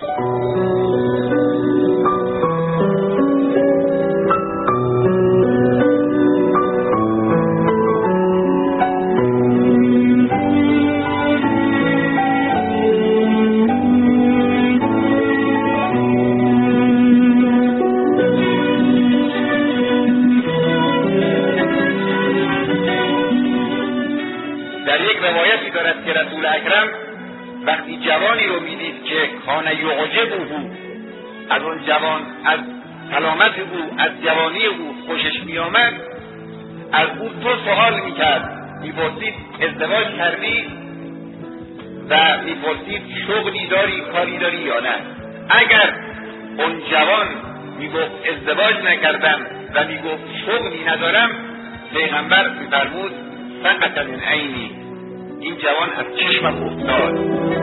وقتی جوانی رو میدید که کان یعجبه، از اون جوان، از سلامت او، از جوانی او خوشش میآمد، از او تو سوال میکرد، میپرسید ازدواج کردی و میپرسید شغلی داری، کاری داری یا نه. اگر اون جوان میگفت ازدواج نکردم و میگفت شغلی ندارم، پیغمبر میفرمود سقط من عینی، این جوان از چشمم افتاد.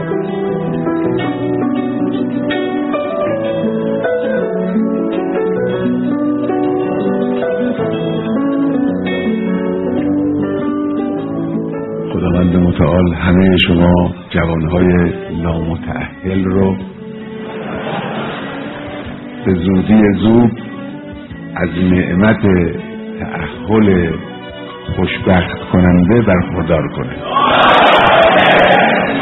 خداوند متعال همه شما جوانهای نامتأهل رو به زودی زود از نعمت تأهل خوشبخت کننده برخوردار کنه.